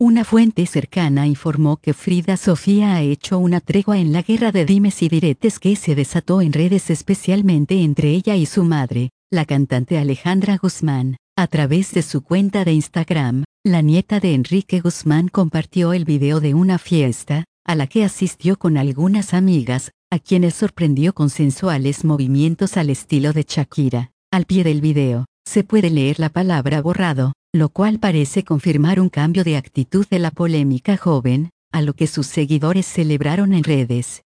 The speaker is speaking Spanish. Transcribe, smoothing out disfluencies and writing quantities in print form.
Una fuente cercana informó que Frida Sofía ha hecho una tregua en la guerra de dimes y diretes que se desató en redes, especialmente entre ella y su madre, la cantante Alejandra Guzmán. A través de su cuenta de Instagram, la nieta de Enrique Guzmán compartió el video de una fiesta, a la que asistió con algunas amigas, a quienes sorprendió con sensuales movimientos al estilo de Shakira. Al pie del video, se puede leer la palabra borrado, lo cual parece confirmar un cambio de actitud de la polémica joven, a lo que sus seguidores celebraron en redes.